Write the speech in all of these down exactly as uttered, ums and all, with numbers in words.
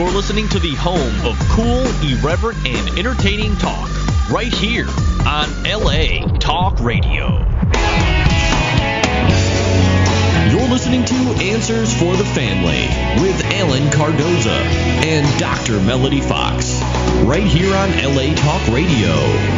You're listening to the home of cool, irreverent, and entertaining talk, right here on L A Talk Radio. You're listening to Answers for the Family with Alan Cardoza and Doctor Melody Fox, right here on L A Talk Radio.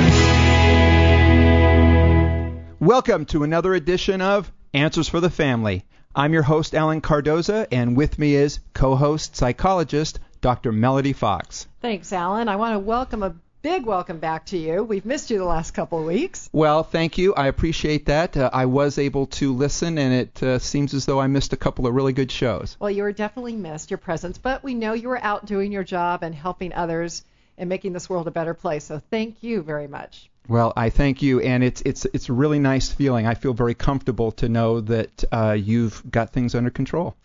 Welcome to another edition of Answers for the Family. I'm your host, Alan Cardoza, and with me is co-host, psychologist, Doctor Melody Fox. Thanks, Alan. I want to welcome a big welcome back to you. We've missed you the last couple of weeks. Well, thank you. I appreciate that. Uh, I was able to listen, and it uh, seems as though I missed a couple of really good shows. Well, you were definitely missed, your presence, but we know you were out doing your job and helping others and making this world a better place, so thank you very much. Well, I thank you, and it's it's it's a really nice feeling. I feel very comfortable to know that uh, you've got things under control.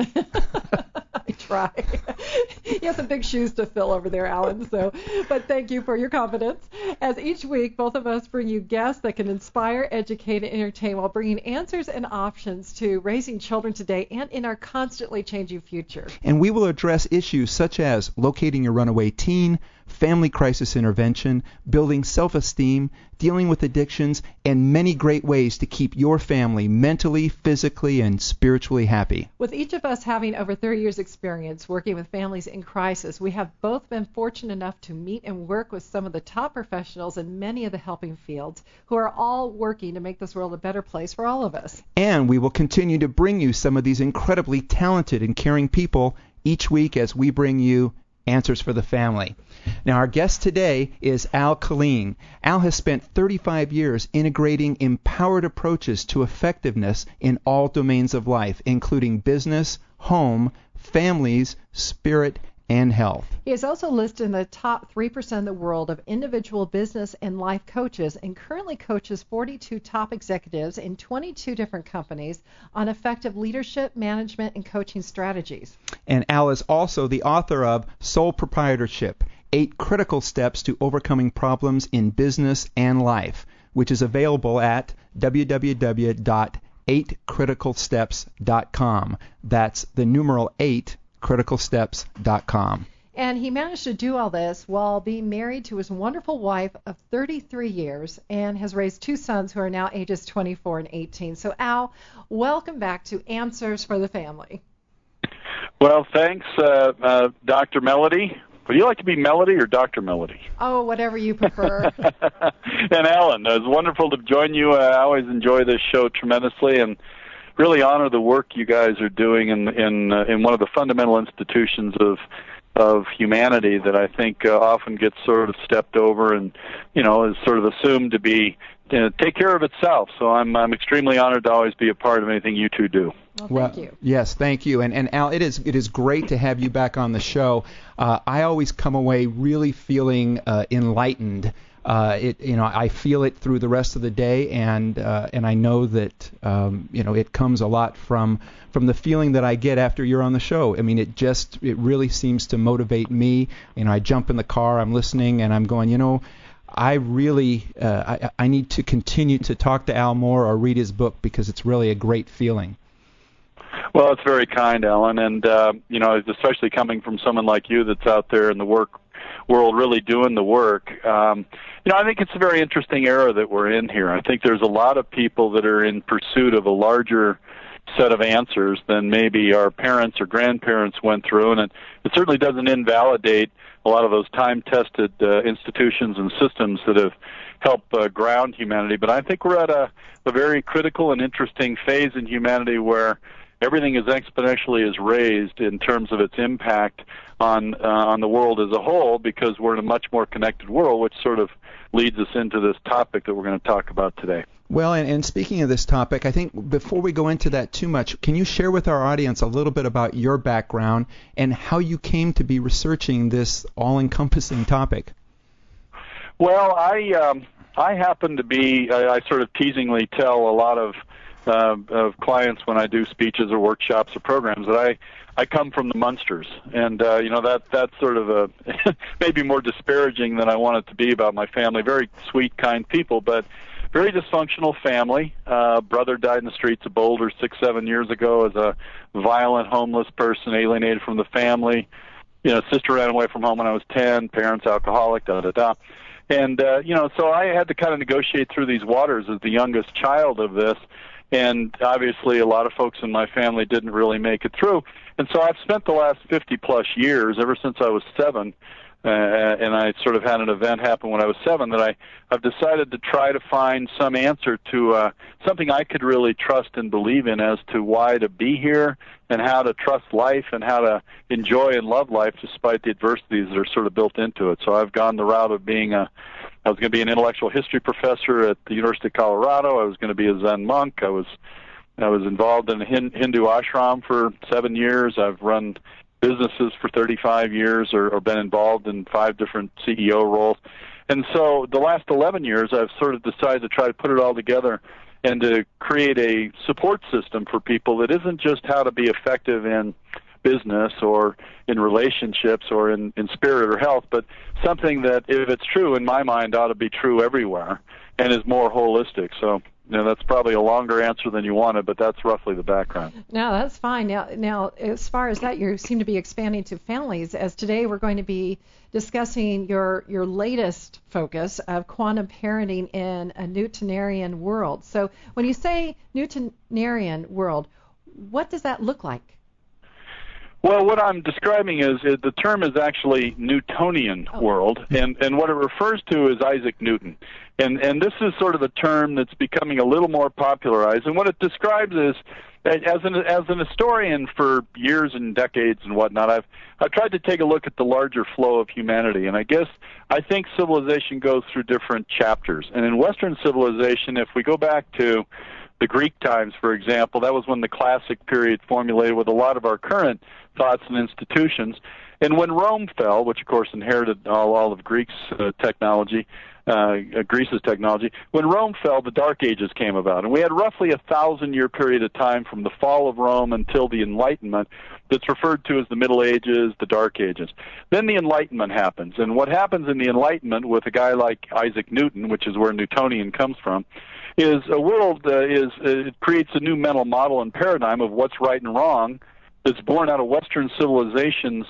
I try. You have some big shoes to fill over there, Alan, so, but thank you for your confidence. As each week, both of us bring you guests that can inspire, educate, and entertain while bringing answers and options to raising children today and in our constantly changing future. And we will address issues such as locating your runaway teen, family crisis intervention, building self-esteem, dealing with addictions, and many great ways to keep your family mentally, physically, and spiritually happy. With each of us having over thirty years experience working with families in crisis, we have both been fortunate enough to meet and work with some of the top professionals in many of the helping fields who are all working to make this world a better place for all of us. And we will continue to bring you some of these incredibly talented and caring people each week as we bring you Answers for the Family. Now, our guest today is Al Killeen. Al has spent thirty-five years integrating empowered approaches to effectiveness in all domains of life, including business, home, families, spirit, and health. He is also listed in the top three percent of the world of individual business and life coaches and currently coaches forty-two top executives in twenty-two different companies on effective leadership, management, and coaching strategies. And Al is also the author of Sole Proprietorship, Eight Critical Steps to Overcoming Problems in Business and Life, which is available at w w w dot eight critical steps dot com. That's the numeral eight, critical steps dot com. And he managed to do all this while being married to his wonderful wife of thirty-three years and has raised two sons who are now ages twenty-four and eighteen. So, Al, welcome back to Answers for the Family. Well, thanks, uh, uh, Doctor Melody. Would you like to be Melody or Doctor Melody? Oh, whatever you prefer. And Alan, it was wonderful to join you. I always enjoy this show tremendously and really honor the work you guys are doing in in uh, in one of the fundamental institutions of of humanity that I think uh, often gets sort of stepped over and, you know, is sort of assumed to be you know, take care of itself. So I'm I'm extremely honored to always be a part of anything you two do. Well, thank well, you. Yes, thank you. And and Al, it is it is great to have you back on the show. Uh, I always come away really feeling uh, enlightened. Uh, it you know I feel it through the rest of the day, and uh, and I know that um, you know it comes a lot from from the feeling that I get after you're on the show. I mean, it just it really seems to motivate me. You know, I jump in the car, I'm listening, and I'm going, you know. I really, uh, I, I need to continue to talk to Al more or read his book because it's really a great feeling. Well, it's very kind, Alan, and uh, you know, especially coming from someone like you that's out there in the work world, really doing the work. Um, you know, I think it's a very interesting era that we're in here. I think there's a lot of people that are in pursuit of a larger set of answers than maybe our parents or grandparents went through, and it, it certainly doesn't invalidate a lot of those time-tested uh, institutions and systems that have helped uh, ground humanity. But I think we're at a, a very critical and interesting phase in humanity where everything is exponentially is raised in terms of its impact on uh, on the world as a whole, because we're in a much more connected world, which sort of leads us into this topic that we're going to talk about today. Well, and, and speaking of this topic, I think before we go into that too much, can you share with our audience a little bit about your background and how you came to be researching this all-encompassing topic? Well, I um, I happen to be, I, I sort of teasingly tell a lot of uh, of clients when I do speeches or workshops or programs that I, I come from the Munsters, and uh, you know that that's sort of a maybe more disparaging than I want it to be about my family. Very sweet, kind people, but very dysfunctional family. Uh, brother died in the streets of Boulder six, seven years ago as a violent, homeless person, alienated from the family. you know, sister ran away from home when I was ten, parents alcoholic, da da da. And, uh, you know, so I had to kind of negotiate through these waters as the youngest child of this. And obviously a lot of folks in my family didn't really make it through. And so I've spent the last fifty plus years, ever since I was seven, uh, and I sort of had an event happen when I was seven, that I, I've decided to try to find some answer to uh, something I could really trust and believe in as to why to be here and how to trust life and how to enjoy and love life despite the adversities that are sort of built into it. So I've gone the route of being a, I was going to be an intellectual history professor at the University of Colorado. I was going to be a Zen monk. I was I was involved in a Hindu ashram for seven years. I've run businesses for thirty-five years or, or been involved in five different C E O roles. And so the last eleven years, I've sort of decided to try to put it all together and to create a support system for people that isn't just how to be effective in business or in relationships or in, in spirit or health, but something that, if it's true, in my mind, ought to be true everywhere and is more holistic. So, you know, that's probably a longer answer than you wanted, but that's roughly the background. No, that's fine. Now, now, as far as that, you seem to be expanding to families, as today we're going to be discussing your, your latest focus of quantum parenting in a Newtonian world. So when you say Newtonian world, what does that look like? Well, what I'm describing is, is the term is actually Newtonian oh. world, and, and what it refers to is Isaac Newton. And, and this is sort of a term that's becoming a little more popularized, and what it describes is, as an, as an historian for years and decades and whatnot, I've, I've tried to take a look at the larger flow of humanity, and I guess I think civilization goes through different chapters. And in Western civilization, if we go back to the Greek times, for example, that was when the classic period formulated with a lot of our current thoughts and institutions. And when Rome fell, which of course inherited all, all of Greece's uh, technology, uh, Greece's technology, when Rome fell, the Dark Ages came about. And we had roughly a thousand-year period of time from the fall of Rome until the Enlightenment that's referred to as the Middle Ages, the Dark Ages. Then the Enlightenment happens. And what happens in the Enlightenment with a guy like Isaac Newton, which is where Newtonian comes from, is a world uh, is uh, it creates a new mental model and paradigm of what's right and wrong that's born out of Western civilization's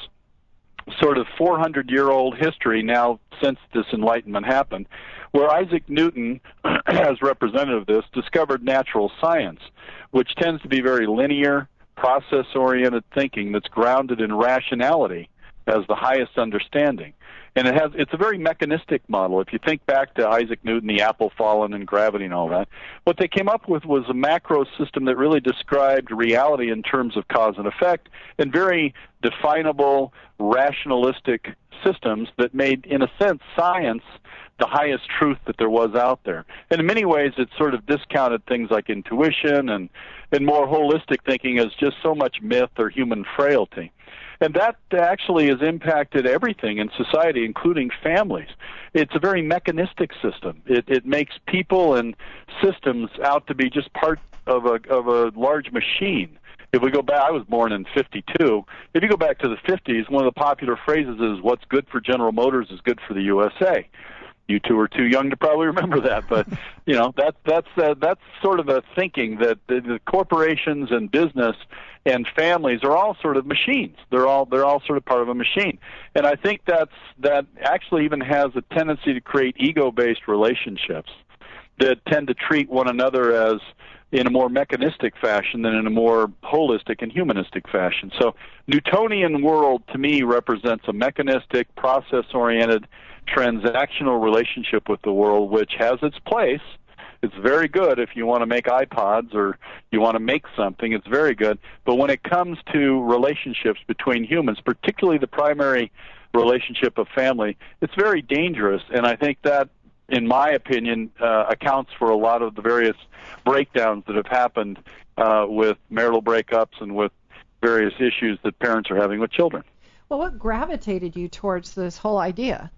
sort of four hundred year old history now since this Enlightenment happened, where Isaac Newton, as representative of this, discovered natural science, which tends to be very linear, process-oriented thinking that's grounded in rationality as the highest understanding. And it has, it's a very mechanistic model. If you think back to Isaac Newton, the apple falling, and gravity and all that, what they came up with was a macro system that really described reality in terms of cause and effect, and very definable, rationalistic systems that made, in a sense, science the highest truth that there was out there. And in many ways, it sort of discounted things like intuition and, and more holistic thinking as just so much myth or human frailty. And that actually has impacted everything in society, including families. It's a very mechanistic system. It, it makes people and systems out to be just part of a, of a large machine. If we go back, I was born in fifty-two. If you go back to the fifties, one of the popular phrases is, what's good for General Motors is good for the U S A. You two are too young to probably remember that, but you know that that's uh, that's sort of a thinking that the, the corporations and business and families are all sort of machines. They're all they're all sort of part of a machine, and I think that's that actually even has a tendency to create ego-based relationships that tend to treat one another as in a more mechanistic fashion than in a more holistic and humanistic fashion. So Newtonian world to me represents a mechanistic, process-oriented, transactional relationship with the world, which has its place. It's very good if you want to make iPods or you want to make something. It's very good. But when it comes to relationships between humans, particularly the primary relationship of family, it's very dangerous. And I think that, in my opinion, uh, accounts for a lot of the various breakdowns that have happened uh, with marital breakups and with various issues that parents are having with children. Well, what gravitated you towards this whole idea?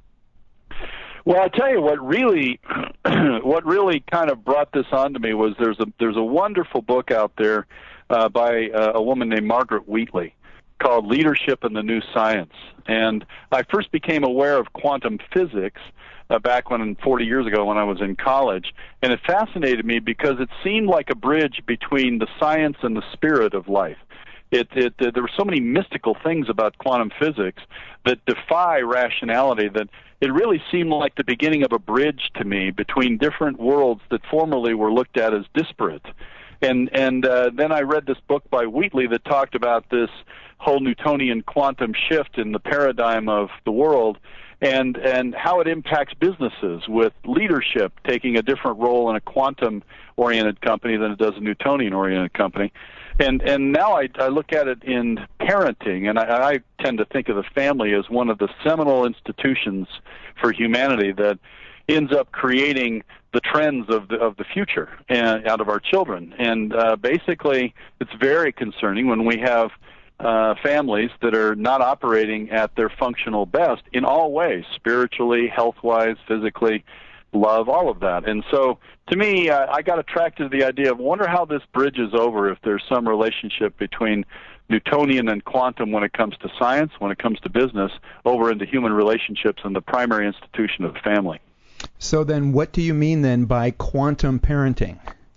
Well, I tell you what really, what really kind of brought this on to me was there's a there's a wonderful book out there uh, by uh, a woman named Margaret Wheatley called Leadership in the New Science, and I first became aware of quantum physics uh, back when forty years ago when I was in college, and it fascinated me because it seemed like a bridge between the science and the spirit of life. It, it, there were so many mystical things about quantum physics that defy rationality that it really seemed like the beginning of a bridge to me between different worlds that formerly were looked at as disparate. And and uh, then I read this book by Wheatley that talked about this whole Newtonian quantum shift in the paradigm of the world, and and how it impacts businesses, with leadership taking a different role in a quantum-oriented company than it does a Newtonian-oriented company. And and now I, I look at it in parenting, and I, I tend to think of the family as one of the seminal institutions for humanity that ends up creating the trends of the of the future and out of our children. And uh, basically, it's very concerning when we have uh, families that are not operating at their functional best in all ways, spiritually, health-wise, physically, love, all of that. And so, to me, uh, I got attracted to the idea of, wonder how this bridges over, if there's some relationship between Newtonian and quantum when it comes to science, when it comes to business, over into human relationships and the primary institution of the family. So then what do you mean then by quantum parenting?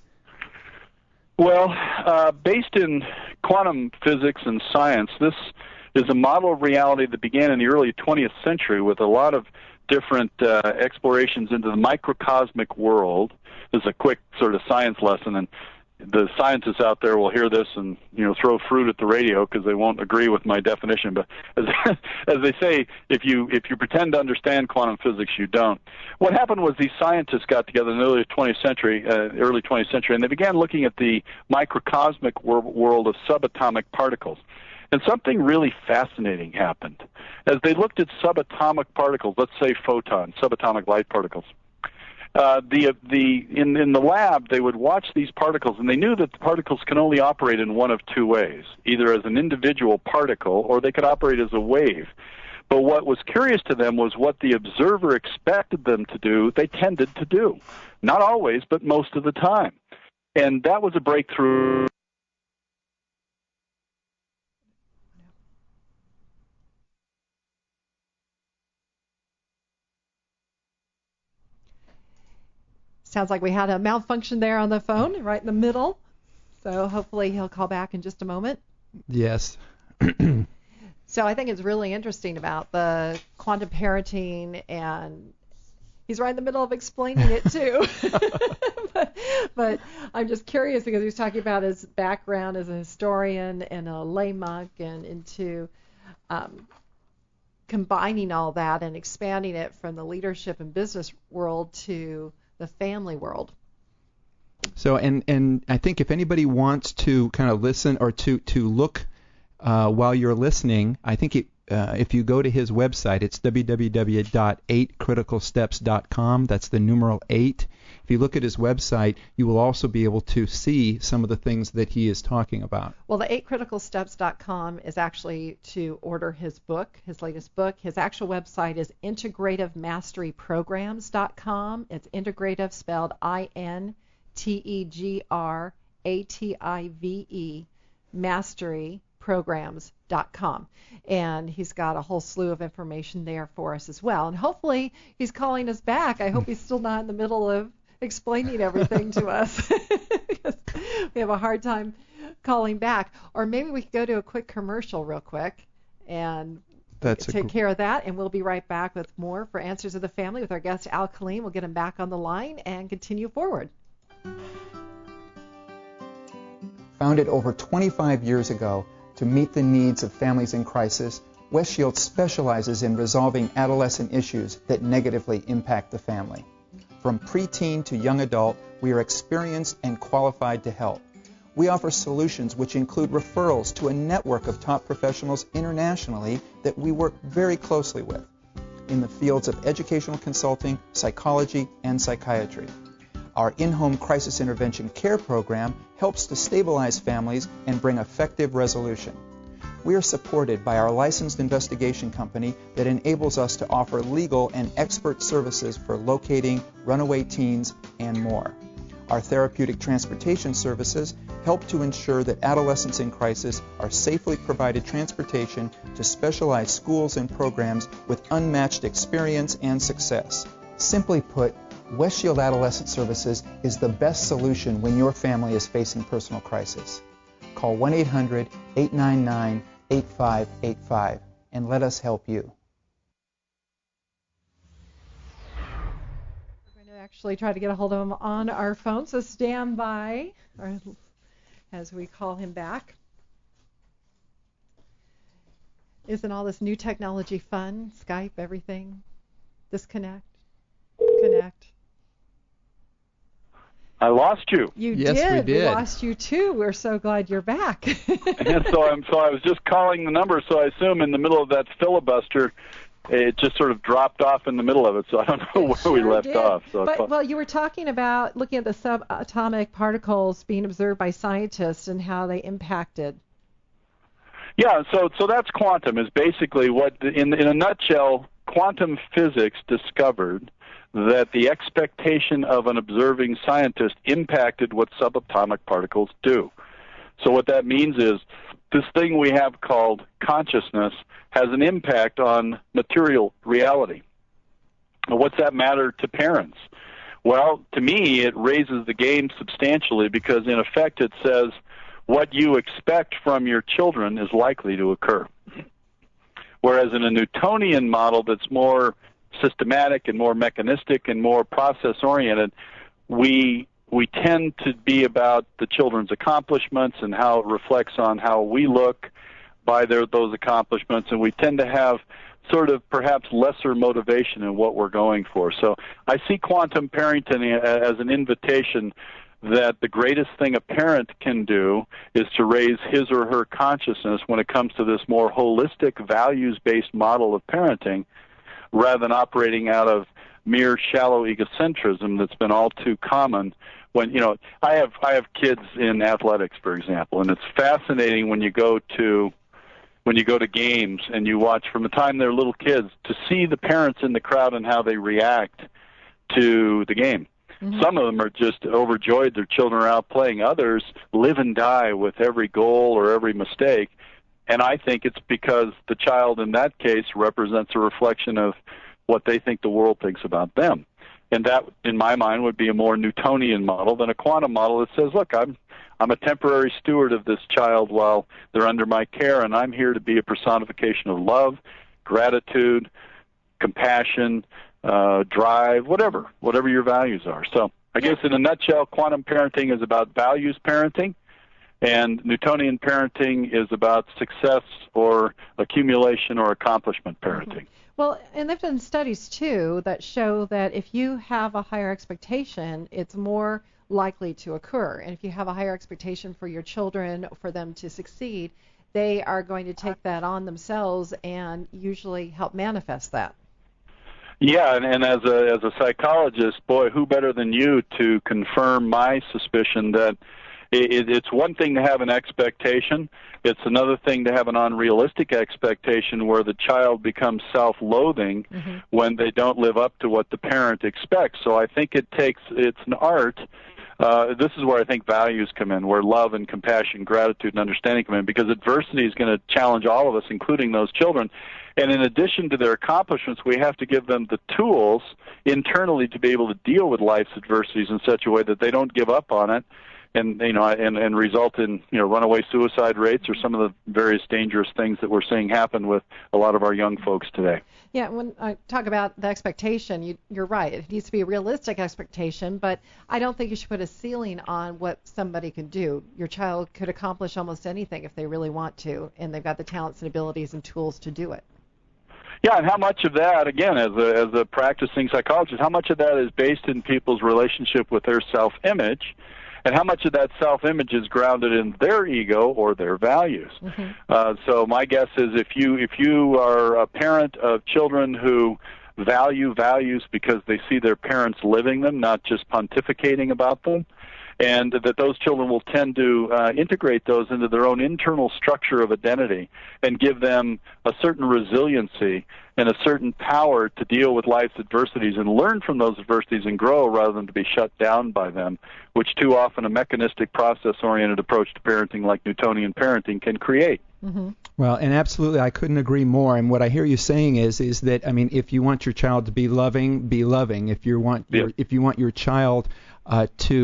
Well, uh, based in quantum physics and science, this is a model of reality that began in the early twentieth century with a lot of different uh, explorations into the microcosmic world. This is a quick sort of science lesson, and the scientists out there will hear this and, you know, throw fruit at the radio because they won't agree with my definition. But as, as they say, if you if you pretend to understand quantum physics, you don't. What happened was these scientists got together in the early twentieth century, uh, early twentieth century, and they began looking at the microcosmic wor- world of subatomic particles. And something really fascinating happened. As they looked at subatomic particles, let's say photons, subatomic light particles, Uh, the the in in the lab, they would watch these particles, and they knew that the particles can only operate in one of two ways, either as an individual particle or they could operate as a wave. But what was curious to them was what the observer expected them to do, they tended to do. Not always, but most of the time. And that was a breakthrough. Sounds like we had a malfunction there on the phone, right in the middle. So hopefully he'll call back in just a moment. Yes. So I think it's really interesting about the quantum parenting, and he's right in the middle of explaining it too. but, but I'm just curious because he was talking about his background as a historian and a lay monk, and into um, combining all that and expanding it from the leadership and business world to the family world. So, and and I think if anybody wants to kind of listen or to to look uh, while you're listening, I think it, uh, if you go to his website, it's w w w dot eight critical steps dot com. That's the numeral eight. If you look at his website, you will also be able to see some of the things that he is talking about. Well, the eight critical steps dot com is actually to order his book, his latest book. His actual website is integrative mastery programs dot com. It's integrative, spelled I N T E G R A T I V E, mastery programs dot com. And he's got a whole slew of information there for us as well. And hopefully he's calling us back. I hope he's still not in the middle of explaining everything to us. We have a hard time calling back. Or maybe we could go to a quick commercial real quick and That's take gr- care of that, and we'll be right back with more for Answers of the Family with our guest Al Killeen. We'll get him back on the line and continue forward. Founded over twenty-five years ago to meet the needs of families in crisis, West Shield specializes in resolving adolescent issues that negatively impact the family. From preteen to young adult, we are experienced and qualified to help. We offer solutions which include referrals to a network of top professionals internationally that we work very closely with in the fields of educational consulting, psychology, and psychiatry. Our in-home crisis intervention care program helps to stabilize families and bring effective resolution. We are supported by our licensed investigation company that enables us to offer legal and expert services for locating runaway teens and more. Our therapeutic transportation services help to ensure that adolescents in crisis are safely provided transportation to specialized schools and programs with unmatched experience and success. Simply put, West Shield Adolescent Services is the best solution when your family is facing personal crisis. Call one eight hundred eight nine nine, eight five eight five, and let us help you. We're going to actually try to get a hold of him on our phone, so stand by or, as we call him back. Isn't all this new technology fun? Skype, everything. Disconnect. Connect. I lost you. You yes, did. we did. We lost you too. We're so glad you're back. And so I'm so I was just calling the number, so I assume in the middle of that filibuster, it just sort of dropped off in the middle of it. So I don't know where sure we left did. off. So but well, you were talking about looking at the subatomic particles being observed by scientists and how they impacted. Yeah, so so that's quantum is basically what in in a nutshell, quantum physics discovered that the expectation of an observing scientist impacted what subatomic particles do. So what that means is this thing we have called consciousness has an impact on material reality. Now, what's that matter to parents? Well, to me, it raises the game substantially because, in effect, it says what you expect from your children is likely to occur. Whereas in a Newtonian model that's more systematic and more mechanistic and more process-oriented, we we tend to be about the children's accomplishments and how it reflects on how we look by their, those accomplishments, and we tend to have sort of perhaps lesser motivation in what we're going for. So I see quantum parenting as an invitation that the greatest thing a parent can do is to raise his or her consciousness when it comes to this more holistic, values-based model of parenting, rather than operating out of mere shallow egocentrism that's been all too common. When you know, I have I have kids in athletics, for example, and it's fascinating when you go to when you go to games and you watch from the time they're little kids to see the parents in the crowd and how they react to the game. Mm-hmm. Some of them are just overjoyed their children are out playing. Others live and die with every goal or every mistake. And I think it's because the child in that case represents a reflection of what they think the world thinks about them. And that, in my mind, would be a more Newtonian model than a quantum model that says, look, I'm I'm a temporary steward of this child while they're under my care, and I'm here to be a personification of love, gratitude, compassion, uh, drive, whatever, whatever your values are. So I guess in a nutshell, quantum parenting is about values parenting, and Newtonian parenting is about success or accumulation or accomplishment parenting. Mm-hmm. Well, and they've done studies, too, that show that if you have a higher expectation, it's more likely to occur. And if you have a higher expectation for your children, for them to succeed, they are going to take that on themselves and usually help manifest that. Yeah, and, and as a as a psychologist, boy, who better than you to confirm my suspicion that it, it's one thing to have an expectation. It's another thing to have an unrealistic expectation where the child becomes self-loathing mm-hmm. when they don't live up to what the parent expects. So I think it takes, it's an art. Uh, this is where I think values come in, where love and compassion, gratitude, and understanding come in, because adversity is going to challenge all of us, including those children. And in addition to their accomplishments, we have to give them the tools internally to be able to deal with life's adversities in such a way that they don't give up on it, and you know, and, and result in you know runaway suicide rates or some of the various dangerous things that we're seeing happen with a lot of our young folks today. Yeah, when I talk about the expectation, you, you're right. It needs to be a realistic expectation, but I don't think you should put a ceiling on what somebody can do. Your child could accomplish almost anything if they really want to, and they've got the talents and abilities and tools to do it. Yeah, and how much of that, again, as a, as a practicing psychologist, how much of that is based in people's relationship with their self-image, and how much of that self-image is grounded in their ego or their values? Mm-hmm. Uh, so my guess is if you if you are a parent of children who value values because they see their parents living them, not just pontificating about them, and that those children will tend to uh, integrate those into their own internal structure of identity and give them a certain resiliency and a certain power to deal with life's adversities and learn from those adversities and grow rather than to be shut down by them, which too often a mechanistic, process-oriented approach to parenting like Newtonian parenting can create. Mm-hmm. Well, and absolutely, I couldn't agree more. And what I hear you saying is, is that I mean, if you want your child to be loving, be loving. If you want, your, yeah. if you want your child uh, to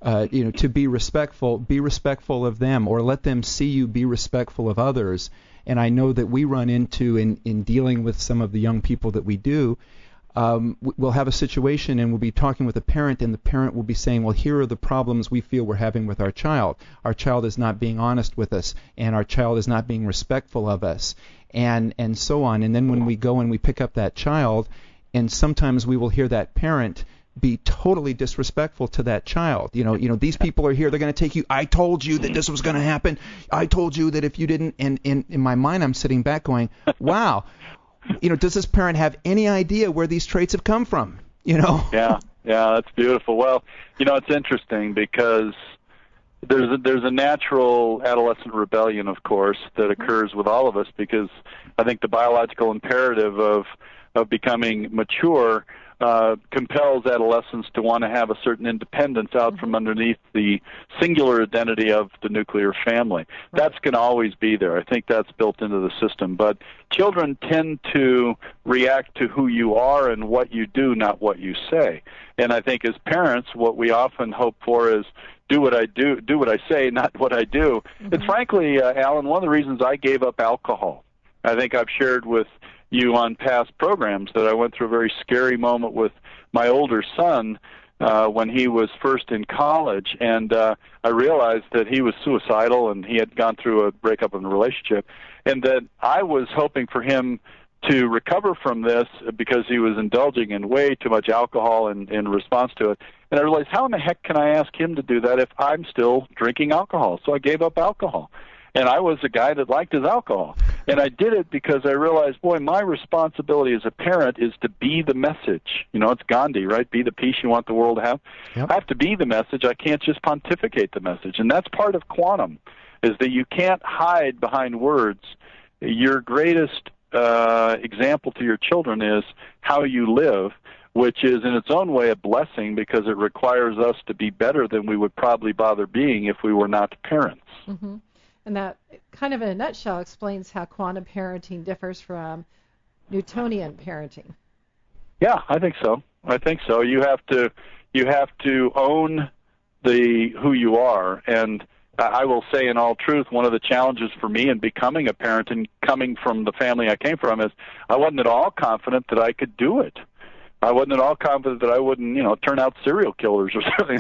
uh, you know, to be respectful, be respectful of them, or let them see you be respectful of others. And I know that we run into, in, in dealing with some of the young people that we do, um, we'll have a situation and we'll be talking with a parent, and the parent will be saying, well, here are the problems we feel we're having with our child. Our child is not being honest with us, and our child is not being respectful of us, and, and so on. And then when we go and we pick up that child, and sometimes we will hear that parent be totally disrespectful to that child. You know, you know, these people are here. They're going to take you. I told you that this was going to happen. I told you that if you didn't. And in, in my mind, I'm sitting back going, wow, you know, does this parent have any idea where these traits have come from? You know? Yeah, yeah, that's beautiful. Well, you know, it's interesting because there's a, there's a natural adolescent rebellion, of course, that occurs with all of us, because I think the biological imperative of of becoming mature Uh, compels adolescents to want to have a certain independence out mm-hmm. from underneath the singular identity of the nuclear family. Right. That's going to always be there. I think that's built into the system. But children tend to react to who you are and what you do, not what you say. And I think as parents, what we often hope for is do what I do, do what I say, not what I do. Mm-hmm. It's frankly, uh, Alan, one of the reasons I gave up alcohol. I think I've shared with you on past programs that I went through a very scary moment with my older son uh, when he was first in college, and uh, I realized that he was suicidal and he had gone through a breakup of a relationship, and that I was hoping for him to recover from this because he was indulging in way too much alcohol in, in response to it. And I realized, how in the heck can I ask him to do that if I'm still drinking alcohol? So I gave up alcohol. And I was a guy that liked his alcohol. And I did it because I realized, boy, my responsibility as a parent is to be the message. You know, it's Gandhi, right? Be the peace you want the world to have. Yep. I have to be the message. I can't just pontificate the message. And that's part of quantum, is that you can't hide behind words. Your greatest uh, example to your children is how you live, which is in its own way a blessing because it requires us to be better than we would probably bother being if we were not parents. Mm-hmm. And that kind of in a nutshell explains how quantum parenting differs from Newtonian parenting. Yeah, I think so. I think so. You have to you have to own the who you are. And I will say in all truth, one of the challenges for me in becoming a parent and coming from the family I came from is I wasn't at all confident that I could do it. I wasn't at all confident that I wouldn't, you know, turn out serial killers or something.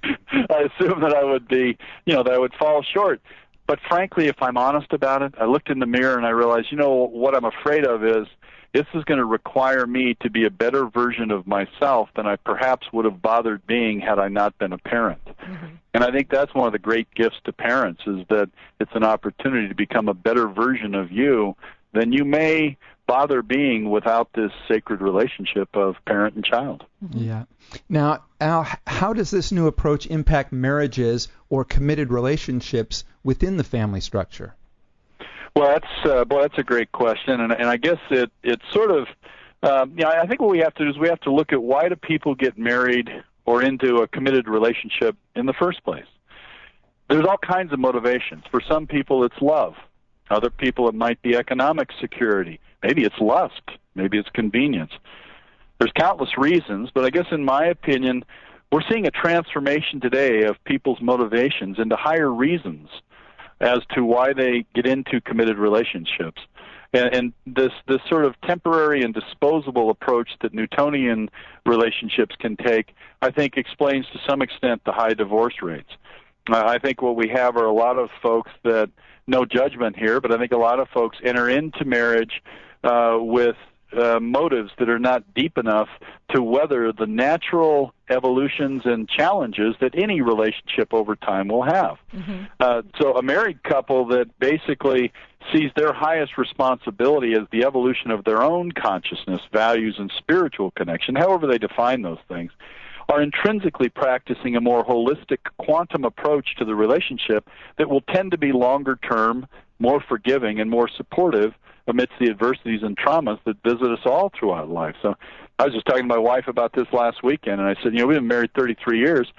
I assumed that I would be, you know, that I would fall short. But frankly, if I'm honest about it, I looked in the mirror and I realized, you know, what I'm afraid of is this is going to require me to be a better version of myself than I perhaps would have bothered being had I not been a parent. Mm-hmm. And I think that's one of the great gifts to parents, is that it's an opportunity to become a better version of you than you may bother being without this sacred relationship of parent and child. Yeah. Now, Al, how does this new approach impact marriages or committed relationships within the family structure? Well, that's uh, boy, that's a great question, and and I guess it it sort of, um, you know, I think what we have to do is we have to look at why do people get married or into a committed relationship in the first place. There's all kinds of motivations. For some people, it's love. Other people, it might be economic security. Maybe it's lust. Maybe it's convenience. There's countless reasons, but I guess in my opinion, we're seeing a transformation today of people's motivations into higher reasons as to why they get into committed relationships. And, and this this sort of temporary and disposable approach that Newtonian relationships can take, I think, explains to some extent the high divorce rates. Uh, I think what we have are a lot of folks that, no judgment here, but I think a lot of folks enter into marriage uh, with uh, motives that are not deep enough to weather the natural evolutions and challenges that any relationship over time will have. Mm-hmm. Uh, so a married couple that basically sees their highest responsibility as the evolution of their own consciousness, values, and spiritual connection, however they define those things, are intrinsically practicing a more holistic quantum approach to the relationship that will tend to be longer term, more forgiving, and more supportive amidst the adversities and traumas that visit us all throughout life. So I was just talking to my wife about this last weekend, and I said, you know, we've been married thirty-three years.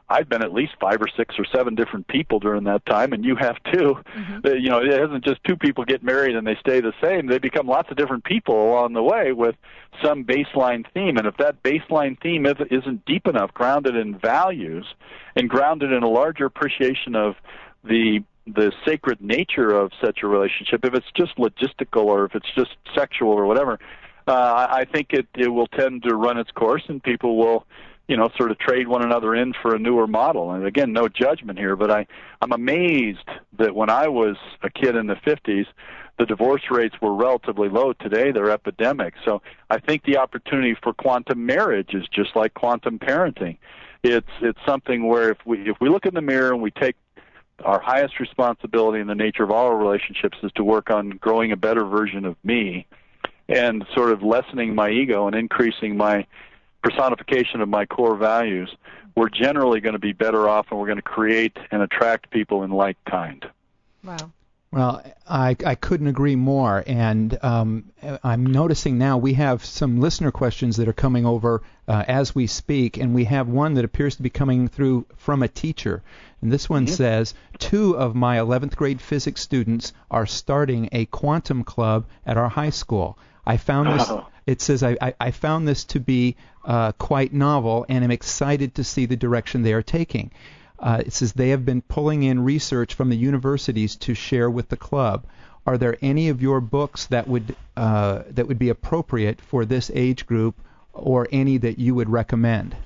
I've been at least five or six or seven different people during that time, and you have too. Mm-hmm. Uh, you know, it isn't just two people get married and they stay the same. They become lots of different people along the way with some baseline theme. And if that baseline theme isn't deep enough, grounded in values and grounded in a larger appreciation of the the sacred nature of such a relationship, if it's just logistical or if it's just sexual or whatever, uh, I think it, it will tend to run its course, and people will, you know, sort of trade one another in for a newer model. And again, no judgment here, but I, I'm amazed that when I was a kid in the fifties, the divorce rates were relatively low. Today, they're epidemic. So I think the opportunity for quantum marriage is just like quantum parenting. It's it's something where if we if we look in the mirror and we take our highest responsibility in the nature of all our relationships is to work on growing a better version of me and sort of lessening my ego and increasing my personification of my core values, we're generally going to be better off, and we're going to create and attract people in like kind. Wow. Well, I, I couldn't agree more, and um, I'm noticing now we have some listener questions that are coming over uh, as we speak, and we have one that appears to be coming through from a teacher. And this one mm-hmm. says, two of my eleventh grade physics students are starting a quantum club at our high school. I found this. Oh. It says I, I, I found this to be uh, quite novel, and am excited to see the direction they are taking. Uh, it says they have been pulling in research from the universities to share with the club. Are there any of your books that would uh, that would be appropriate for this age group, or any that you would recommend?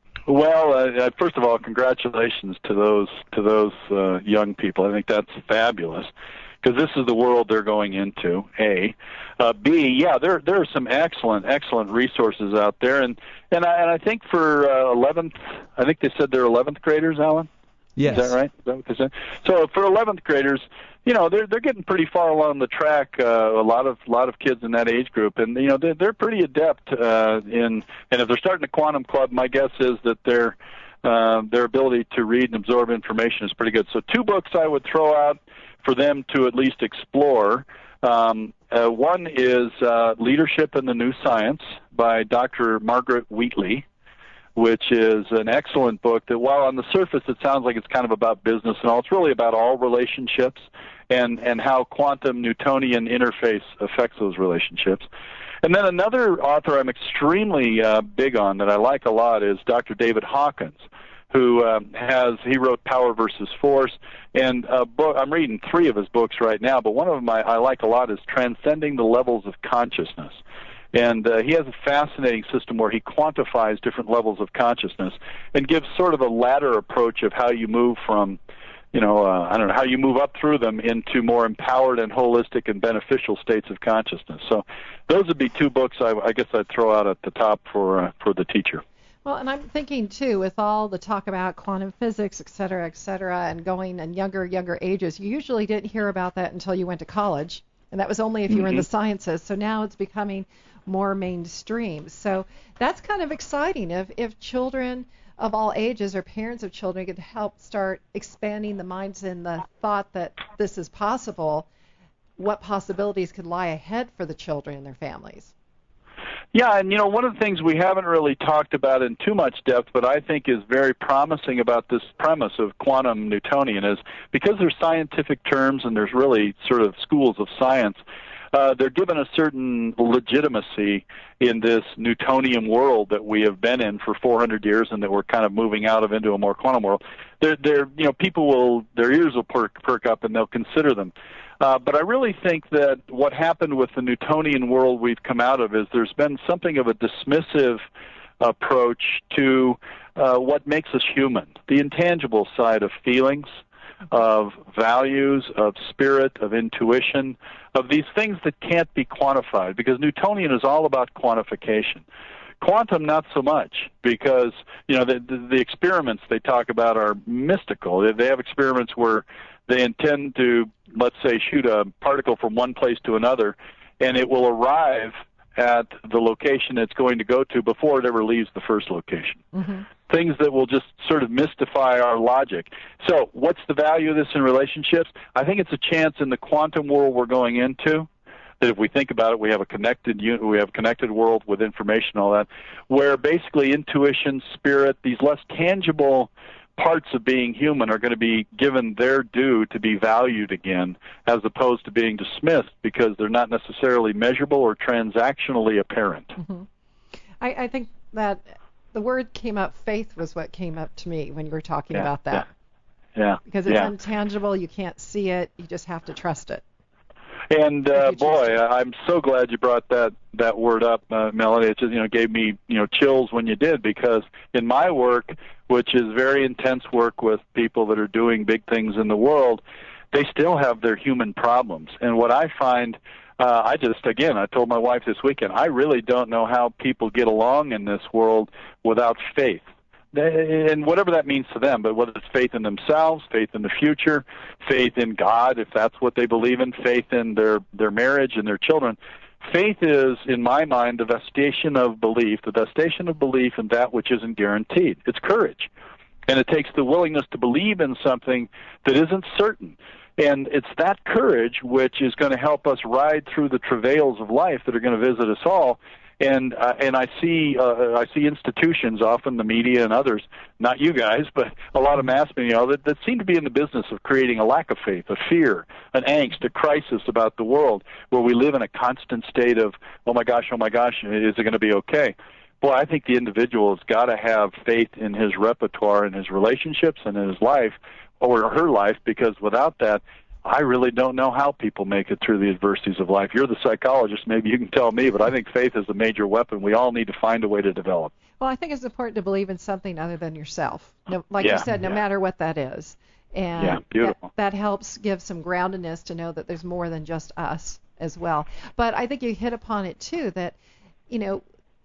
Well, uh, first of all, congratulations to those to those uh, young people. I think that's fabulous, because this is the world they're going into, A. Uh, B, yeah, there there are some excellent, excellent resources out there. And and I, and I think for uh, eleventh, I think they said they're eleventh graders, Alan? Yes. Is that right? Is that what they said? So for eleventh graders, you know, they're they're getting pretty far along the track, uh, a lot of lot of kids in that age group. And, you know, they're, they're pretty adept uh, in, and if they're starting a quantum club, my guess is that their uh, their ability to read and absorb information is pretty good. So two books I would throw out for them to at least explore. Um, uh, one is uh, Leadership in the New Science by Doctor Margaret Wheatley, which is an excellent book that, while on the surface it sounds like it's kind of about business and all, it's really about all relationships and, and how quantum Newtonian interface affects those relationships. And then another author I'm extremely uh, big on that I like a lot is Doctor David Hawkins, who um, has, he wrote Power versus Force, and a book, I'm reading three of his books right now, but one of them I, I like a lot is Transcending the Levels of Consciousness. And uh, he has a fascinating system where he quantifies different levels of consciousness and gives sort of a ladder approach of how you move from, you know, uh, I don't know, how you move up through them into more empowered and holistic and beneficial states of consciousness. So those would be two books I, I guess I'd throw out at the top for uh, for the teacher. Well, and I'm thinking, too, with all the talk about quantum physics, et cetera, et cetera, and going in younger, younger ages, you usually didn't hear about that until you went to college, and that was only if you mm-hmm. were in the sciences. So now it's becoming more mainstream. So that's kind of exciting if, if children of all ages or parents of children could help start expanding the minds and the thought that this is possible, what possibilities could lie ahead for the children and their families. Yeah, and you know, one of the things we haven't really talked about in too much depth, but I think is very promising about this premise of quantum Newtonian, is because there's scientific terms and there's really sort of schools of science, uh, they're given a certain legitimacy in this Newtonian world that we have been in for four hundred years, and that we're kind of moving out of into a more quantum world. They're, they're, you know, people will, their ears will perk, perk up and they'll consider them. Uh, but I really think that what happened with the Newtonian world we've come out of is there's been something of a dismissive approach to uh, what makes us human, the intangible side of feelings, of values, of spirit, of intuition, of these things that can't be quantified, because Newtonian is all about quantification. Quantum, not so much, because, you know, the, the, the experiments they talk about are mystical. They, they have experiments where they intend to, let's say, shoot a particle from one place to another, and it will arrive at the location it's going to go to before it ever leaves the first location. Mm-hmm. Things that will just sort of mystify our logic. So what's the value of this in relationships? I think it's a chance in the quantum world we're going into, that if we think about it, we have a connected we have a connected world with information and all that, where basically intuition, spirit, these less tangible parts of being human are going to be given their due to be valued again, as opposed to being dismissed because they're not necessarily measurable or transactionally apparent. Mm-hmm. I, I think that the word came up, faith was what came up to me when you were talking yeah, about that. Yeah. yeah because it's yeah. intangible, you can't see it, you just have to trust it. And uh, boy, I'm so glad you brought that that word up, uh, Melody. It just you know gave me you know chills when you did, because in my work, which is very intense work with people that are doing big things in the world, they still have their human problems. And what I find, uh, I just again, I told my wife this weekend, I really don't know how people get along in this world without faith. And whatever that means to them, but whether it's faith in themselves, faith in the future, faith in God, if that's what they believe in, faith in their, their marriage and their children. Faith is, in my mind, the vestation of belief, the vestation of belief in that which isn't guaranteed. It's courage. And it takes the willingness to believe in something that isn't certain. And it's that courage which is going to help us ride through the travails of life that are going to visit us all. And uh, and I see uh, I see institutions, often the media and others, not you guys, but a lot of mass media, that, that seem to be in the business of creating a lack of faith, a fear, an angst, a crisis about the world, where we live in a constant state of, oh my gosh, oh my gosh, is it going to be okay? Boy, I think the individual has got to have faith in his repertoire, in his relationships, and in his life, or her life, because without that, I really don't know how people make it through the adversities of life. You're the psychologist. Maybe you can tell me, but I think faith is a major weapon we all need to find a way to develop. Well, I think it's important to believe in something other than yourself. No, like yeah, you said, no yeah. matter what that is. And yeah, beautiful. That, that helps give some groundedness to know that there's more than just us as well. But I think you hit upon it, too, that, you know,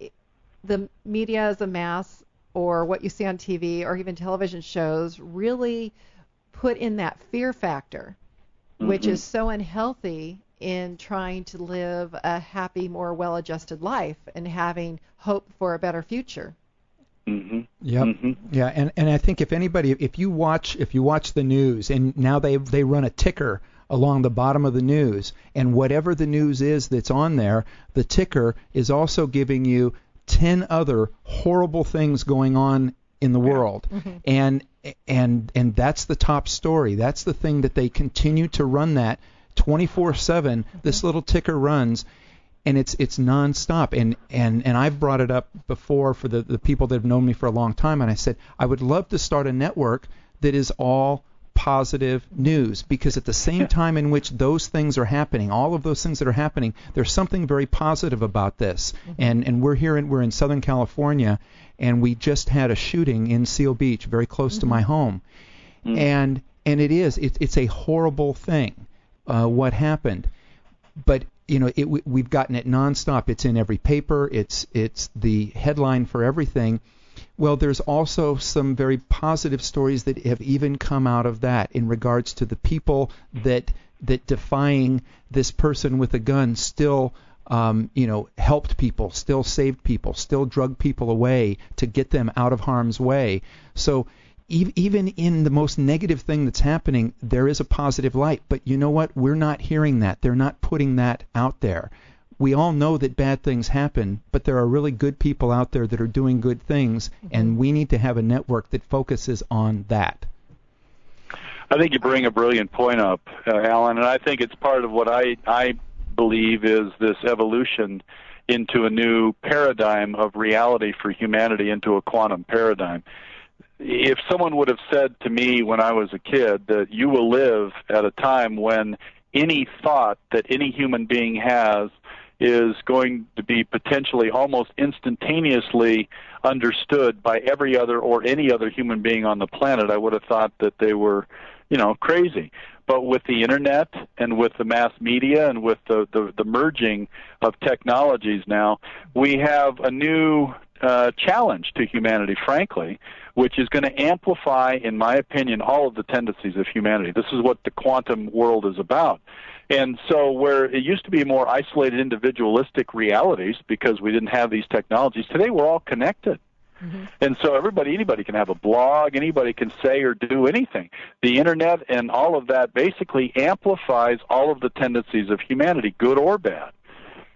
the media as a mass, or what you see on T V or even television shows, really put in that fear factor, which is so unhealthy in trying to live a happy, more well-adjusted life and having hope for a better future. Mm-hmm. Yep. Mm-hmm. Yeah, and and I think if anybody, if you watch, if you watch the news, and now they they run a ticker along the bottom of the news, and whatever the news is that's on there, the ticker is also giving you ten other horrible things going on in the world, mm-hmm. and and and that's the top story. That's the thing that they continue to run that twenty-four seven. Mm-hmm. This little ticker runs, and it's it's nonstop. And and and I've brought it up before for the the people that have known me for a long time, and I said I would love to start a network that is all positive news, because at the same time in which those things are happening, all of those things that are happening, there's something very positive about this. Mm-hmm. And and we're here in we're in Southern California, and we just had a shooting in Seal Beach, very close mm-hmm. to my home. Mm-hmm. And and it is it, it's a horrible thing, uh, what happened. But you know, it, we, we've gotten it nonstop. It's in every paper. It's it's the headline for everything. Well, there's also some very positive stories that have even come out of that in regards to the people that that defying this person with a gun still, um, you know, helped people, still saved people, still drugged people away to get them out of harm's way. So e- even in the most negative thing that's happening, there is a positive light. But you know what? We're not hearing that. They're not putting that out there. We all know that bad things happen, but there are really good people out there that are doing good things, mm-hmm. and we need to have a network that focuses on that. I think you bring a brilliant point up, uh, Alan, and I think it's part of what I, I believe is this evolution into a new paradigm of reality for humanity, into a quantum paradigm. If someone would have said to me when I was a kid that you will live at a time when any thought that any human being has is going to be potentially almost instantaneously understood by every other or any other human being on the planet, I would have thought that they were, you know, crazy. But with the internet and with the mass media and with the, the, the merging of technologies now, we have a new uh, challenge to humanity, frankly, which is going to amplify, in my opinion, all of the tendencies of humanity. This is what the quantum world is about. And so where it used to be more isolated individualistic realities because we didn't have these technologies, today we're all connected. Mm-hmm. And so everybody, anybody can have a blog, anybody can say or do anything. The internet and all of that basically amplifies all of the tendencies of humanity, good or bad.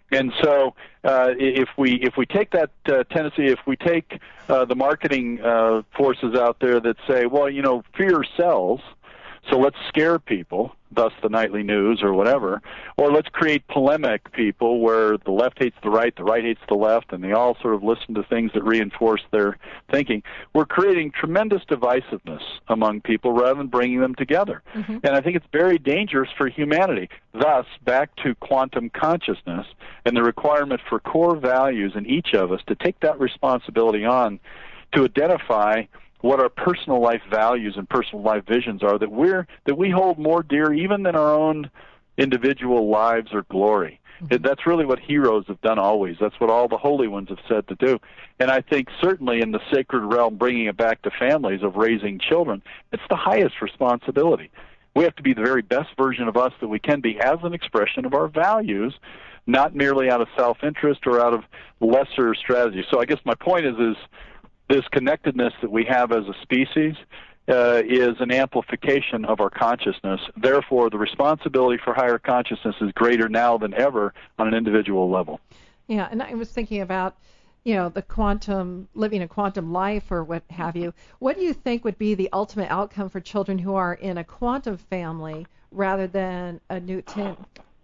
And so uh, if we if we take that uh, tendency, if we take uh, the marketing uh, forces out there that say, well, you know, fear sells, so let's scare people, thus the nightly news or whatever, or let's create polemic people where the left hates the right, the right hates the left, and they all sort of listen to things that reinforce their thinking. We're creating tremendous divisiveness among people rather than bringing them together. Mm-hmm. And I think it's very dangerous for humanity. Thus, back to quantum consciousness and the requirement for core values in each of us to take that responsibility on to identify what our personal life values and personal life visions are that we're that we hold more dear even than our own individual lives or glory. Mm-hmm. That's really what heroes have done always. That's what all the holy ones have said to do. And I think certainly in the sacred realm, bringing it back to families of raising children, it's the highest responsibility. We have to be the very best version of us that we can be as an expression of our values, not merely out of self-interest or out of lesser strategy. So I guess my point is is this connectedness that we have as a species uh, is an amplification of our consciousness. Therefore, the responsibility for higher consciousness is greater now than ever on an individual level. Yeah, and I was thinking about, you know, the quantum, living a quantum life or what have you. What do you think would be the ultimate outcome for children who are in a quantum family rather than a Newtonian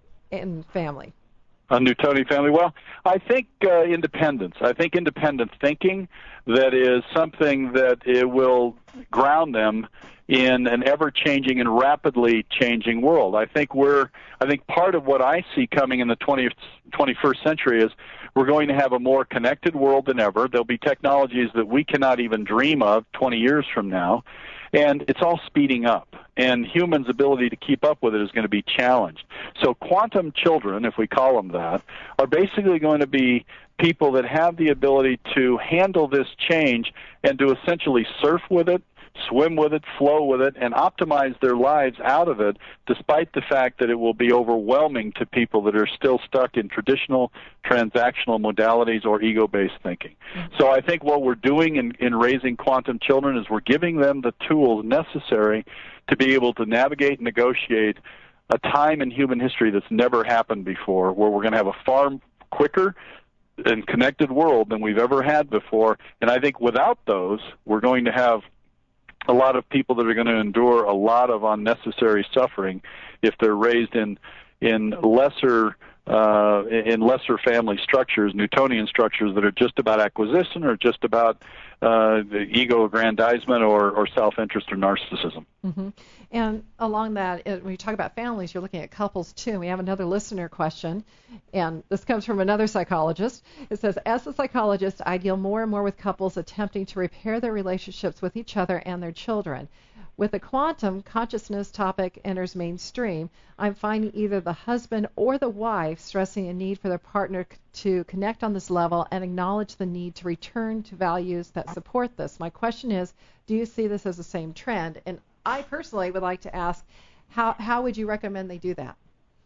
family? A Newtonian family? Well, I think uh, independence. I think independent thinking that is something that it will ground them in an ever-changing and rapidly changing world. I think we're. I think part of what I see coming in the twentieth, twenty-first century is we're going to have a more connected world than ever. There'll be technologies that we cannot even dream of twenty years from now, and it's all speeding up. And humans' ability to keep up with it is going to be challenged. So quantum children, if we call them that, are basically going to be people that have the ability to handle this change and to essentially surf with it, swim with it, flow with it, and optimize their lives out of it, despite the fact that it will be overwhelming to people that are still stuck in traditional transactional modalities or ego-based thinking. Mm-hmm. So I think what we're doing in, in raising quantum children is we're giving them the tools necessary to be able to navigate and negotiate a time in human history that's never happened before, where we're going to have a far quicker and connected world than we've ever had before. And I think without those, we're going to have a lot of people that are going to endure a lot of unnecessary suffering if they're raised in in lesser uh, in lesser family structures, Newtonian structures that are just about acquisition or just about uh, the ego aggrandizement or, or self-interest or narcissism. Mm-hmm. And along that, when you talk about families, you're looking at couples too. We have another listener question, and this comes from another psychologist. It says, as a psychologist, I deal more and more with couples attempting to repair their relationships with each other and their children. With the quantum consciousness topic enters mainstream, I'm finding either the husband or the wife stressing a need for their partner to connect on this level and acknowledge the need to return to values that support this. My question is, do you see this as the same trend? And I personally would like to ask, how how would you recommend they do that?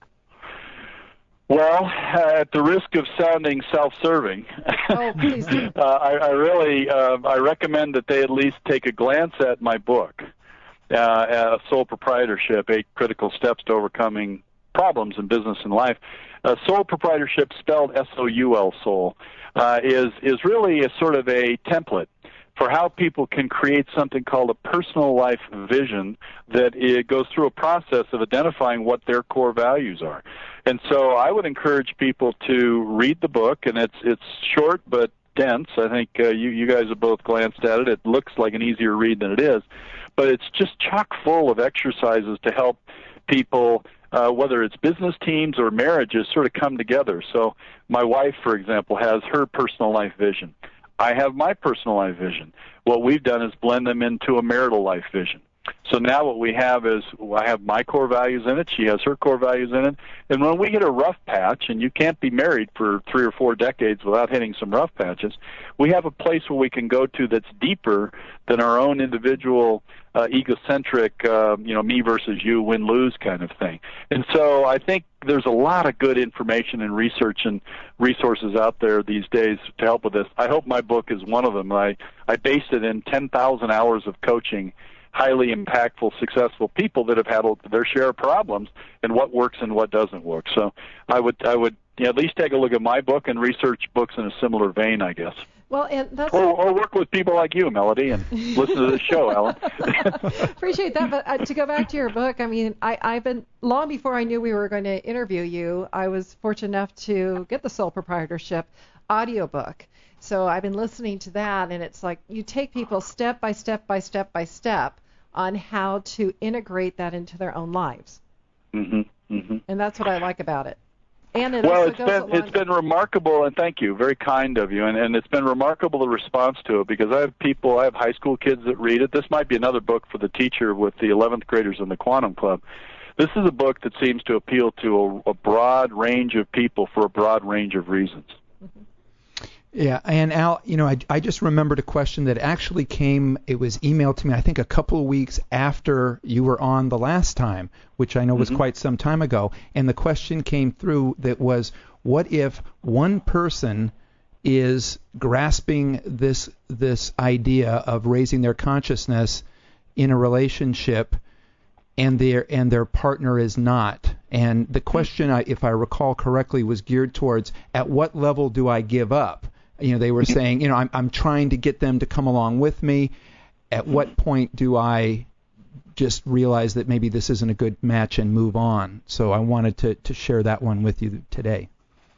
Well, uh, at the risk of sounding self-serving, oh, please do. uh, I, I really uh, I recommend that they at least take a glance at my book, uh, uh, Soul Proprietorship: Eight Critical Steps to Overcoming Problems in Business and Life. Uh, soul proprietorship, spelled S O U L, soul, uh, is is really a sort of a template for how people can create something called a personal life vision that it goes through a process of identifying what their core values are. And so I would encourage people to read the book, and it's it's short but dense. I think uh, you, you guys have both glanced at it. It looks like an easier read than it is, but it's just chock full of exercises to help people, uh, whether it's business teams or marriages, sort of come together. So my wife, for example, has her personal life vision. I have my personal life vision. What we've done is blend them into a marital life vision. So now what we have is I have my core values in it, she has her core values in it, and when we hit a rough patch, and you can't be married for three or four decades without hitting some rough patches, we have a place where we can go to that's deeper than our own individual uh, egocentric, uh, you know, me versus you, win-lose kind of thing. And so I think there's a lot of good information and research and resources out there these days to help with this. I hope my book is one of them. I, I based it in ten thousand hours of coaching, highly impactful, successful people that have had their share of problems and what works and what doesn't work. So I would I would you know, at least take a look at my book and research books in a similar vein, I guess. Well, and that's or, or work with people like you, Melody, and listen to this show, Alan. Appreciate that. But uh, to go back to your book, I mean, I, I've been, long before I knew we were going to interview you, I was fortunate enough to get the Sole Proprietorship audiobook. So I've been listening to that, and it's like you take people step by step by step by step on how to integrate that into their own lives. Mm-hmm. Mm-hmm. And that's what I like about it. And it well, also it's goes been along it's been remarkable, and thank you, very kind of you, and, and it's been remarkable the response to it, because I have people, I have high school kids that read it. This might be another book for the teacher with the eleventh graders in the Quantum Club. This is a book that seems to appeal to a, a broad range of people for a broad range of reasons. Mm-hmm. Yeah, and Al, you know, I, I just remembered a question that actually came, it was emailed to me, I think a couple of weeks after you were on the last time, which I know was mm-hmm. quite some time ago. And the question came through that was, what if one person is grasping this this idea of raising their consciousness in a relationship and their and their partner is not? And the question, I, if I recall correctly, was geared towards, at what level do I give up? You know, they were saying, you know, I'm I'm trying to get them to come along with me. At what point do I just realize that maybe this isn't a good match and move on? So I wanted to, to share that one with you today.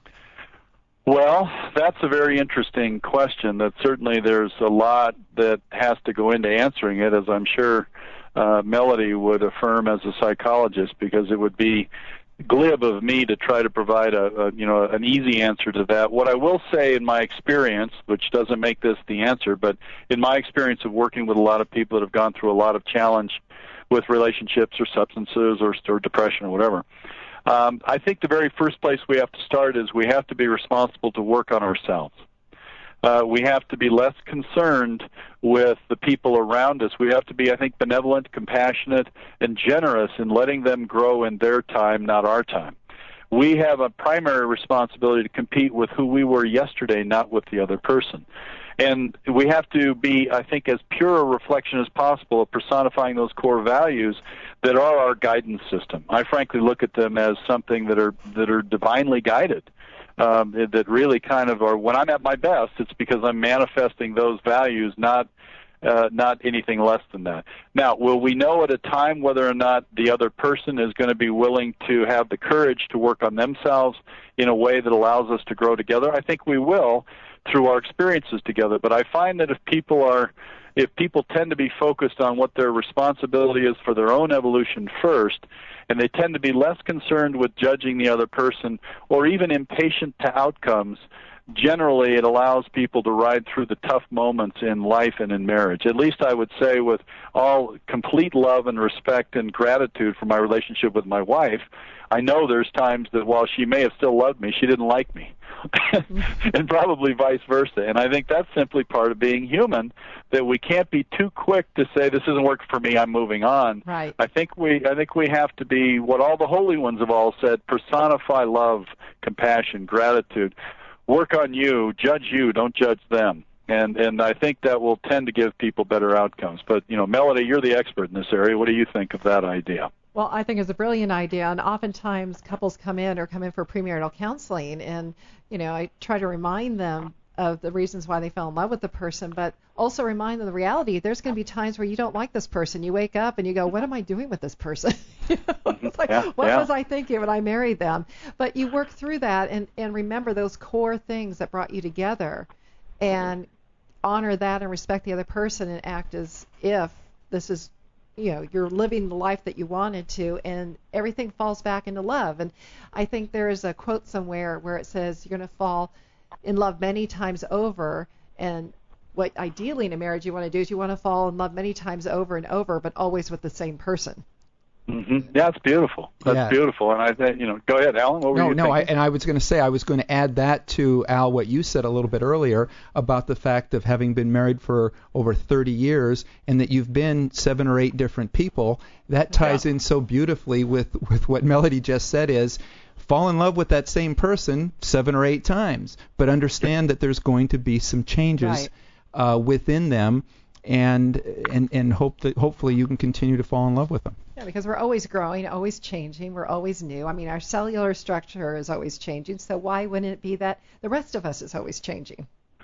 Well, that's a very interesting question. That certainly there's a lot that has to go into answering it, as I'm sure uh, Melody would affirm as a psychologist, because it would be glib of me to try to provide a, a you know an easy answer to that. What I will say in my experience, which doesn't make this the answer, but in my experience of working with a lot of people that have gone through a lot of challenge with relationships or substances or, or depression or whatever, um, I think the very first place we have to start is we have to be responsible to work on ourselves. Uh, we have to be less concerned with the people around us. We have to be, I think, benevolent, compassionate, and generous in letting them grow in their time, not our time. We have a primary responsibility to compete with who we were yesterday, not with the other person. And we have to be, I think, as pure a reflection as possible of personifying those core values that are our guidance system. I frankly look at them as something that are that are divinely guided. Um, that really kind of are, when I'm at my best, it's because I'm manifesting those values, not uh, not anything less than that. Now, will we know at a time whether or not the other person is going to be willing to have the courage to work on themselves in a way that allows us to grow together? I think we will through our experiences together. But I find that if people are, if people tend to be focused on what their responsibility is for their own evolution first, and they tend to be less concerned with judging the other person or even impatient to outcomes, generally it allows people to ride through the tough moments in life and in marriage. At least I would say, with all complete love and respect and gratitude for my relationship with my wife, I know there's times that while she may have still loved me, she didn't like me. And probably vice versa. And I think that's simply part of being human, that we can't be too quick to say, this isn't working for me, I'm moving on. Right. I think we I think we have to be what all the holy ones have all said: personify love, compassion, gratitude. Work on you, judge you, don't judge them. And and I think that will tend to give people better outcomes. But, you know, Melody, you're the expert in this area. What do you think of that idea? Well, I think it's a brilliant idea, and oftentimes couples come in or come in for premarital counseling, and, you know, I try to remind them of the reasons why they fell in love with the person, but also remind them the reality. There's going to be times where you don't like this person. You wake up and you go, what am I doing with this person? You know, it's like, yeah, what yeah. was I thinking when I married them? But you work through that and, and remember those core things that brought you together, and honor that and respect the other person and act as if this is, you know, you're living the life that you wanted to, and everything falls back into love. And I think there is a quote somewhere where it says you're going to fall in love many times over, and what ideally in a marriage you want to do is you want to fall in love many times over and over, but always with the same person. Mm-hmm. Yeah, it's beautiful. That's yeah. beautiful. And I think, you know, go ahead, Alan. What were no, you no, I, thinking? and I was going to say, I was going to add that to, Al, what you said a little bit earlier about the fact of having been married for over thirty years and that you've been seven or eight different people. That ties yeah. in so beautifully with, with what Melody just said is, fall in love with that same person seven or eight times, but understand that there's going to be some changes right. uh, within them. and and and hope that hopefully you can continue to fall in love with them. Yeah, because we're always growing, always changing, we're always new. I mean, our cellular structure is always changing, so why wouldn't it be that the rest of us is always changing?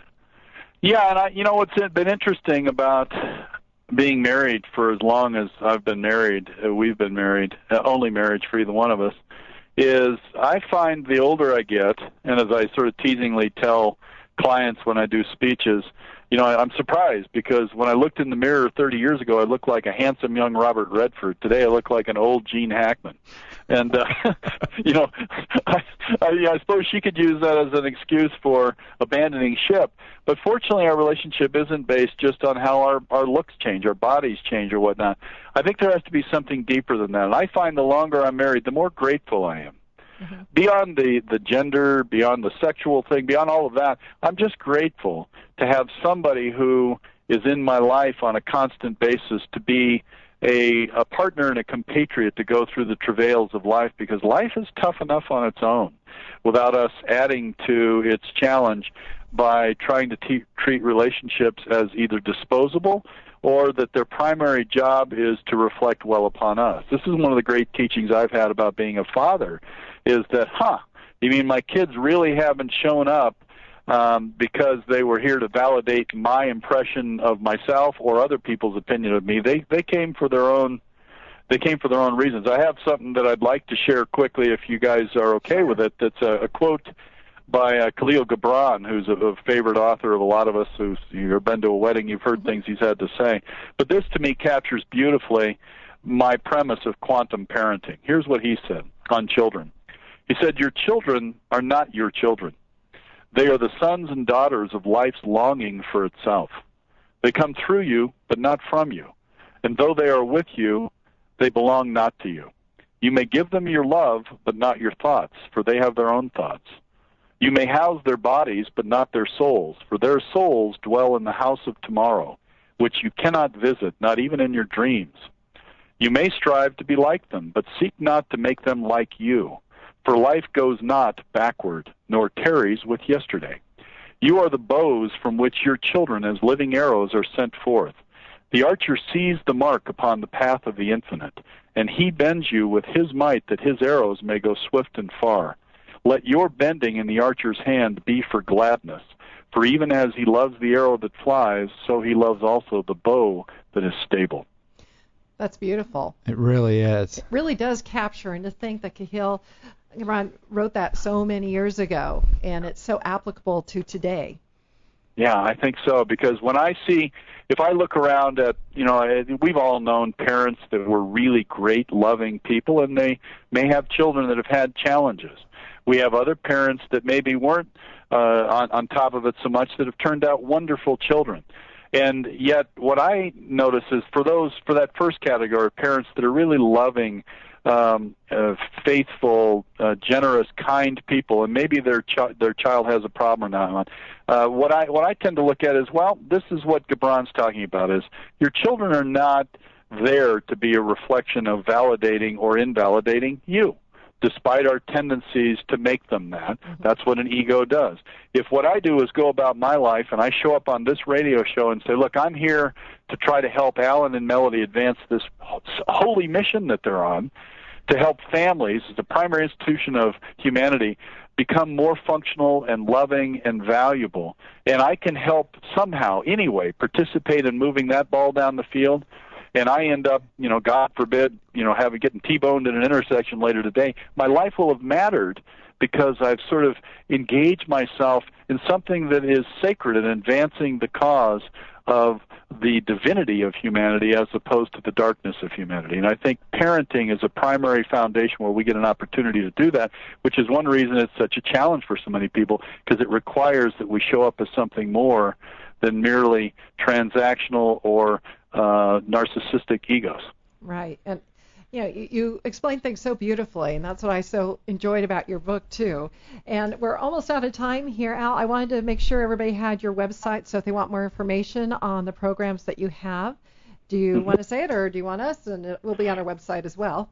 Yeah, and I, you know what's been interesting about being married for as long as I've been married, uh, we've been married, uh, only marriage for either one of us, is I find the older I get, and as I sort of teasingly tell clients when I do speeches, you know, I'm surprised because when I looked in the mirror thirty years ago, I looked like a handsome young Robert Redford. Today, I look like an old Gene Hackman. And, uh, you know, I, I, I suppose she could use that as an excuse for abandoning ship. But fortunately, our relationship isn't based just on how our, our looks change, our bodies change or whatnot. I think there has to be something deeper than that. And I find the longer I'm married, the more grateful I am. Mm-hmm. Beyond the, the gender, beyond the sexual thing, beyond all of that, I'm just grateful to have somebody who is in my life on a constant basis to be a, a partner and a compatriot to go through the travails of life, because life is tough enough on its own without us adding to its challenge by trying to te- treat relationships as either disposable or that their primary job is to reflect well upon us. This is one of the great teachings I've had about being a father, is that, huh, you mean my kids really haven't shown up um, because they were here to validate my impression of myself or other people's opinion of me. They they came for their own they came for their own reasons. I have something that I'd like to share quickly if you guys are okay with it. That's a, a quote by uh, Khalil Gibran, who's a, a favorite author of a lot of us. Who's you've been to a wedding, you've heard things he's had to say. But this, to me, captures beautifully my premise of quantum parenting. Here's what he said on children. He said, "Your children are not your children. They are the sons and daughters of life's longing for itself. They come through you, but not from you. And though they are with you, they belong not to you. You may give them your love, but not your thoughts, for they have their own thoughts. You may house their bodies, but not their souls, for their souls dwell in the house of tomorrow, which you cannot visit, not even in your dreams. You may strive to be like them, but seek not to make them like you. For life goes not backward, nor tarries with yesterday. You are the bows from which your children as living arrows are sent forth. The archer sees the mark upon the path of the infinite, and he bends you with his might that his arrows may go swift and far. Let your bending in the archer's hand be for gladness, for even as he loves the arrow that flies, so he loves also the bow that is stable." That's beautiful. It really is. It really does capture, and to think that Khalil Gibran wrote that so many years ago, and it's so applicable to today. Yeah, I think so, because when I see, if I look around at, you know, we've all known parents that were really great, loving people, and they may have children that have had challenges. We have other parents that maybe weren't uh, on, on top of it so much that have turned out wonderful children. And yet what I notice is for those, for that first category of parents that are really loving, um, uh, faithful, uh, generous, kind people, and maybe their ch- their child has a problem or not. Uh, what I what I tend to look at is, well, this is what Gibran's talking about: is your children are not there to be a reflection of validating or invalidating you, despite our tendencies to make them that. Mm-hmm. That's what an ego does. If what I do is go about my life and I show up on this radio show and say, look, I'm here to try to help Alan and Melody advance this holy mission that they're on, to help families as the primary institution of humanity become more functional and loving and valuable, and I can help somehow, anyway, participate in moving that ball down the field, and I end up, you know, God forbid, you know, having getting T-boned in an intersection later today, my life will have mattered because I've sort of engaged myself in something that is sacred and advancing the cause of the divinity of humanity as opposed to the darkness of humanity. And I think parenting is a primary foundation where we get an opportunity to do that, which is one reason it's such a challenge for so many people, because it requires that we show up as something more than merely transactional or uh, narcissistic egos. Right. And you know, you, you explain things so beautifully, and that's what I so enjoyed about your book, too. And we're almost out of time here, Al. I wanted to make sure everybody had your website, so if they want more information on the programs that you have, do you mm-hmm. want to say it, or do you want us? And it will be on our website as well.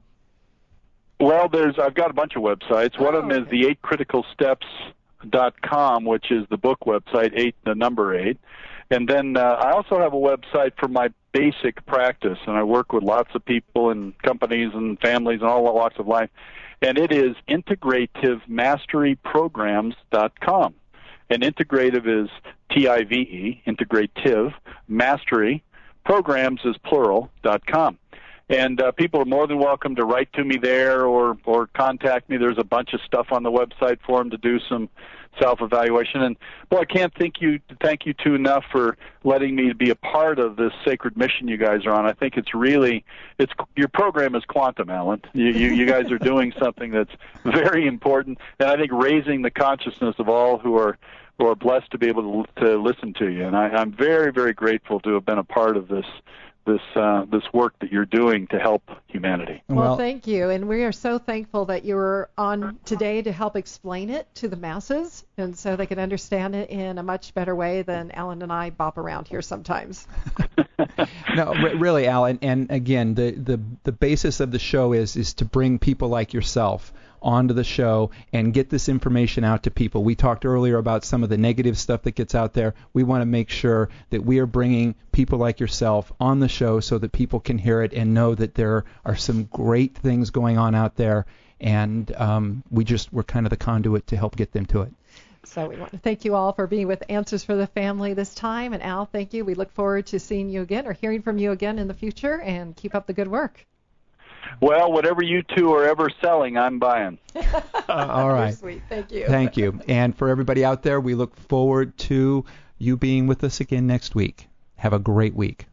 Well, there's I've got a bunch of websites. Oh, One of them okay. is the eight critical steps dot com, which is the book website, eight, the number eight. And then uh, I also have a website for my basic practice, and I work with lots of people and companies and families and all walks of life. And it is integrative mastery programs dot com. And integrative is T I V E, integrative, mastery, programs is plural, dot com. And uh, people are more than welcome to write to me there or, or contact me. There's a bunch of stuff on the website for them to do some self-evaluation. And, boy, I can't thank you, thank you two enough for letting me be a part of this sacred mission you guys are on. I think it's really, it's your program is quantum, Alan. You, you, you guys are doing something that's very important, and I think raising the consciousness of all who are who are blessed to be able to, to listen to you. And I, I'm very, very grateful to have been a part of this this uh, this work that you're doing to help humanity. Well, well, thank you. And we are so thankful that you were on today to help explain it to the masses, and so they can understand it in a much better way than Alan and I bop around here sometimes. No, r- really, Alan. And again, the, the, the basis of the show is is to bring people like yourself onto the show and get this information out to people. We talked earlier about some of the negative stuff that gets out there. We want to make sure that we are bringing people like yourself on the show so that people can hear it and know that there are some great things going on out there, and um, we just we're kind of the conduit to help get them to it. So we want to thank you all for being with Answers for the Family this time. And Al, thank you. We look forward to seeing you again or hearing from you again in the future, and keep up the good work. Well, whatever you two are ever selling, I'm buying. Uh, all right. You're sweet. Thank you. Thank you. And for everybody out there, we look forward to you being with us again next week. Have a great week.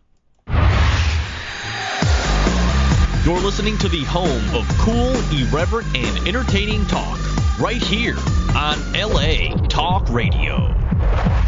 You're listening to the home of cool, irreverent, and entertaining talk right here on L A Talk Radio.